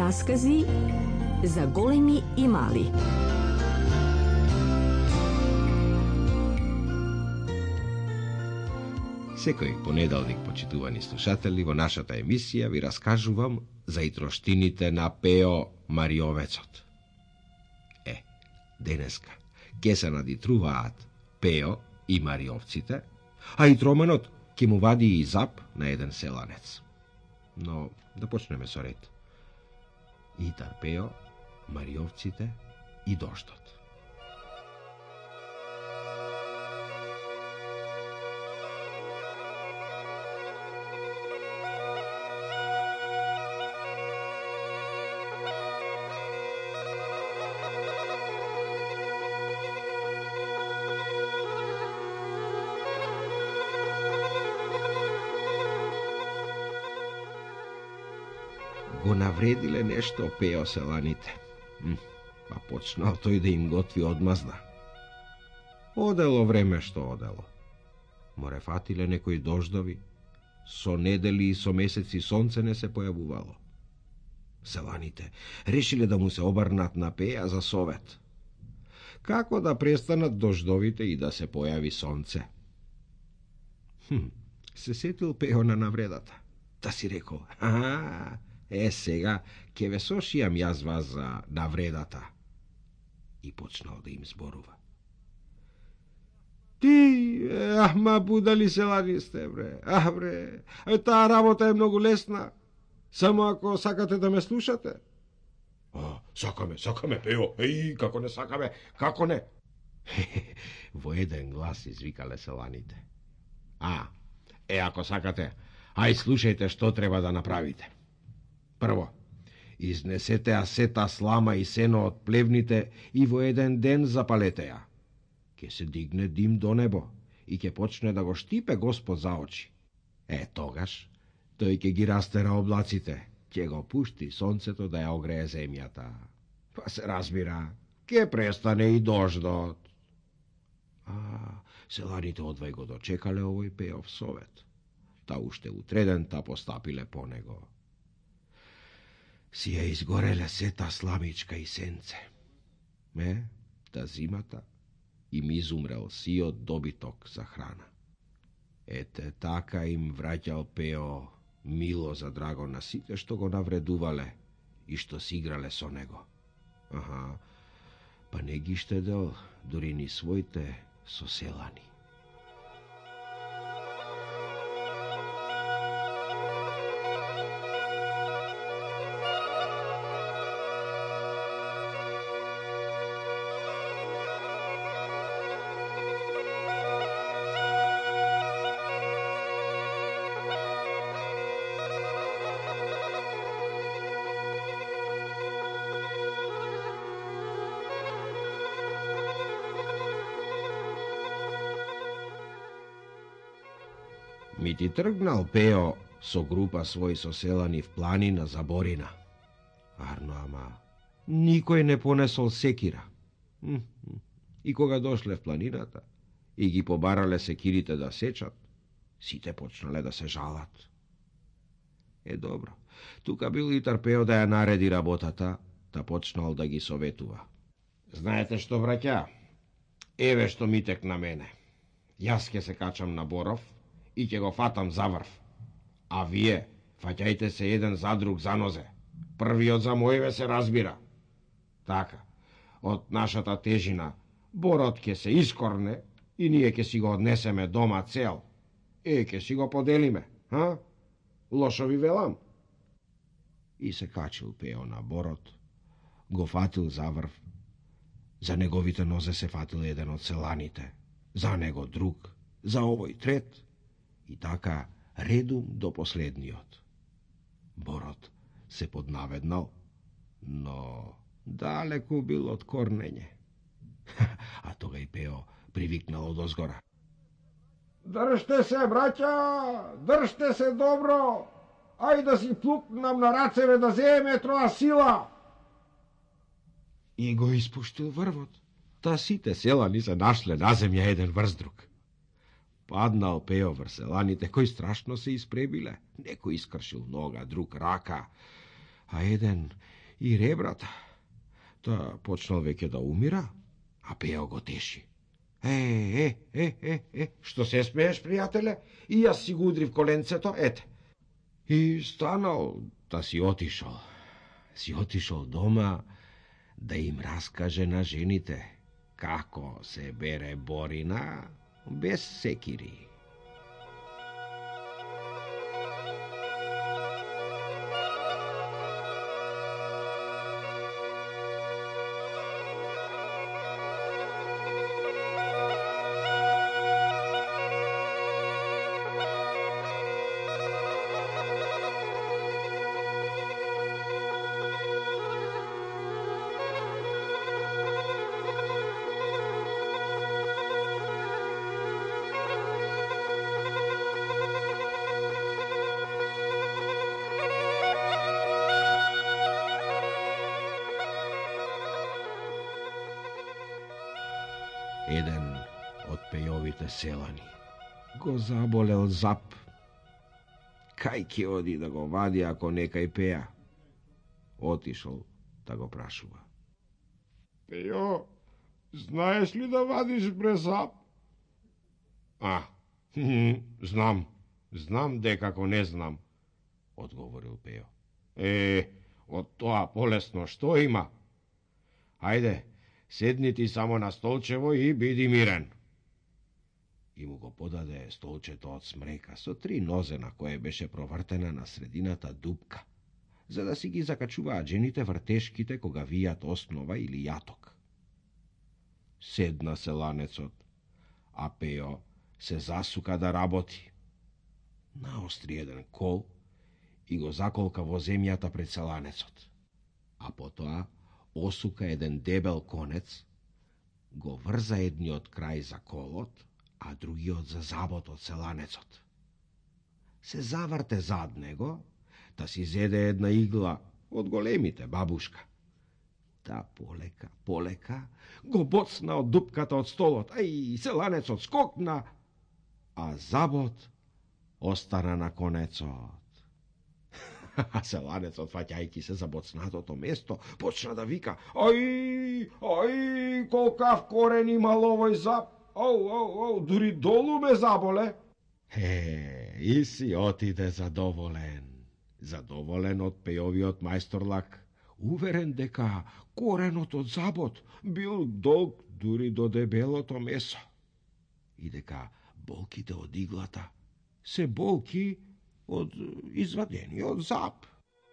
Расскази за големи и мали. Секој понеделник, почитувани слушатели, во нашата емисија ви раскажувам за итроштините на Пео Мариовецот. Денеска ке се надитруваат Пео и Мариовците, а и троменот ке му вади и зап на еден селанец. Но да почнеме со ред. Итар Пео, Мариовците и доштот. Го навредиле нешто Пео селаните. Па почнал тој да им готви одмазда. Одело време што одело. Море фатиле некои дождови, со недели и со месеци сонце не се појавувало. Селаните решиле да му се обрнат на Пеја за совет. Како да престанат дождовите и да се појави сонце? Се сетил Пео на навредата. Та си рекол, сега ќе ве сошијам јас вас за навредата. И почнал да им зборува. Ти, будали селани сте, бре. Таа работа е многу лесна. Само ако сакате да ме слушате. Сакаме, Пео. Како не сакаме, како не? Во еден глас извикале селаните. Ако сакате, ај слушајте што треба да направите. Прво, изнесете ја сета слама и сено од плевните и во еден ден запалете ја. Ке се дигне дим до небо и ке почне да го штипе Господ за очи. Тогаш, тој ке ги растера облаците, ке го пушти сонцето да ја огрее земјата. Па се разбира, ке престане и дождот. Селаните одвај го дочекале овој Пеов совет. Та уште утреден та постапиле по него. Си ја изгореле сета сламичка и сенце. Та зимата им изумрел сиот добиток за храна. Така им враќал Пео мило за драго на сите што го навредувале и што си играле со него. Па не ги штедел дури ни своите соселани. Мити тргнал Пео со група своји соселани в планина за Борина. Ама никој не понесол секира. И кога дошле в планината и ги побарале секирите да сечат, сите почнале да се жалат. Добро, тука бил Итар Пео да ја нареди работата, та почнал да ги советува. Знаете што, браќа? Еве што ми тек на мене. Јас ќе се качам на Боров и ќе го фатам за врв. А вие фаќајте се еден за друг за нозе. Првиот за мојве се разбира. Така, од нашата тежина борот ќе се искорне и ние ќе си го однесеме дома цел. Ќе си го поделиме, Лошо ви велам. И се качил Пео на борот, го фатил за врв. За неговите нозе се фатил еден од селаните, за него друг, за овој трет. И така редум до последниот. Борот се поднаведнал, но далеку бил од корнење. А тога и Пео привикнал од озгора. Држте се, браќа, држте се добро. Ај да си плукнам на рацеве да земе троа сила. И го испуштил врвот. Та сите селани се нашле на земја еден врз друг. Паднал Пео врз селаните, кои страшно се испребиле. Некој искршил нога, друг рака. а еден и ребрата. Та почнал веќе да умира, а Пео го теши. Што се смееш, пријателе? И јас си го удрив коленцето, ете. И станал да си отишол. Си отишол дома да им раскаже на жените како се бере борина без секири. Еден од пејовите селани го заболел зап. Кај ќе оди да го вади ако некај пеа? Отишол да го прашува. Пејо, знаеш ли да вадиш бре зап? Знам дека не знам, одговорил Пејо. Од тоа полесно што има? Ајде, седни ти само на столчево и биди мирен. И му го подаде столчето од смрека со 3 нозе на кое беше провртена на средината дупка, за да си ги закачуваат жените вртешките кога вијат основа или јаток. Седна селанецот, а Пео се засука да работи. Наостри еден кол и го заколка во земјата пред селанецот, а потоа осука еден дебел конец, го врза едниот крај за колот, а другиот за забот од селанецот. Се заврте зад него, да си зеде една игла од големите, бабушка. Та полека, го боцна од дупката од столот, селанецот скокна, а забот остана на конецот. Селанецот, фаќајќи се за боцнатото место, почна да вика: Ај, колкав корен имал овој зап! Ау, дури долу ме заболе! И си отиде задоволен од пејовиот мајсторлак, уверен дека коренот од забот бил долг дури до дебелото месо и дека болките од иглата се болки од извадениот зап.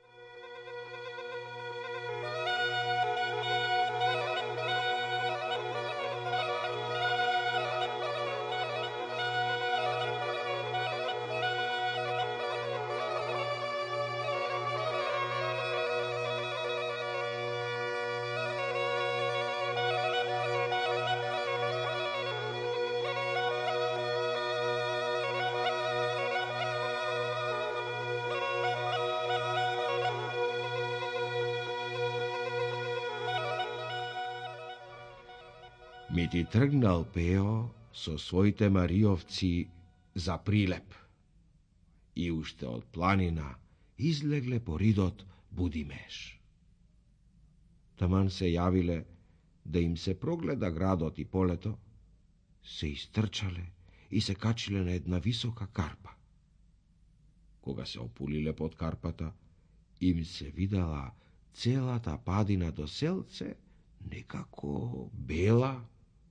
Мити тргнал Пео со своите мариовци за прилеп и уште од планина излегле по ридот Будимеш. Таман се јавиле да им се прогледа градот и полето, се истрчале и се качиле на една висока карпа. Кога се опулиле под карпата, им се видела целата падина до селце некако бела.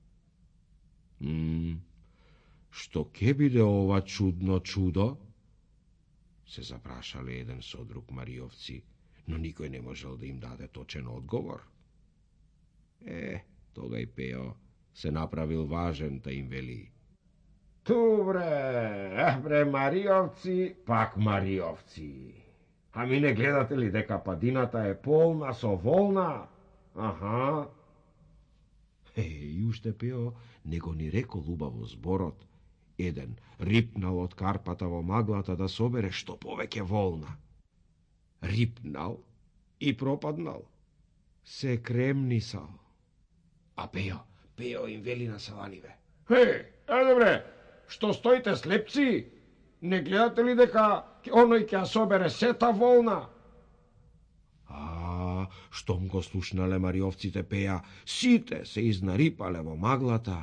Што ке биде ова чудно чудо? Се запрашале еден со друг мариовци, но никој не можел да им даде точен одговор. Тога и Пео се направил важен, та им вели: Бре, мариовци, пак мариовци. Ами не гледате ли дека падината е полна со волна? Аха. И уште Пео не го ни рекол убаво зборот, еден рипнал од карпата во маглата да собере што повеќе волна. Рипнал и пропаднал. Се кремнисал. А Пео им вели на селаниве: Еде бре, што стоите слепци? Не гледате ли дека оној ќе собере сета волна? Штом го слушнале мариовците пеја, сите се изнарипале во маглата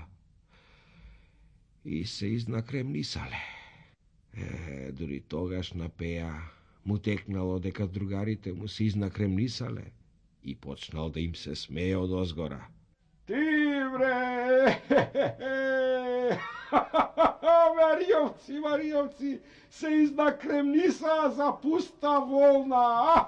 и се изнакремнисале. Дури тогаш на пеја му текнало дека другарите му се изнакремнисале и почнал да им се смее од озгора. Ти бре! Мариовци, се изнакремниса за пуста волна!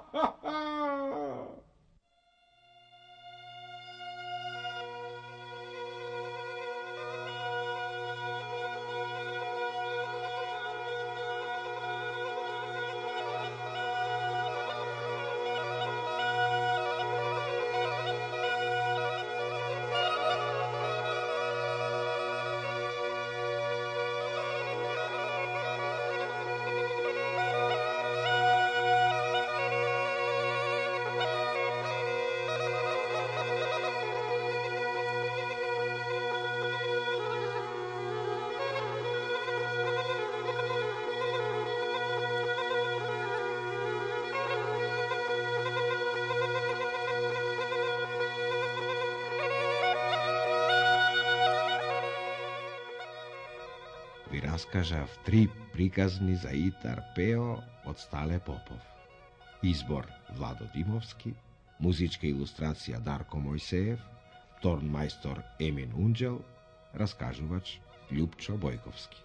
Ви раскажав 3 приказни за Итар Пео од Стале Попов. Избор Владо Димовски, музичка илустрација Дарко Мојсеев, торн мајстор Емин Унџел, раскажувач Љупчо Бојковски.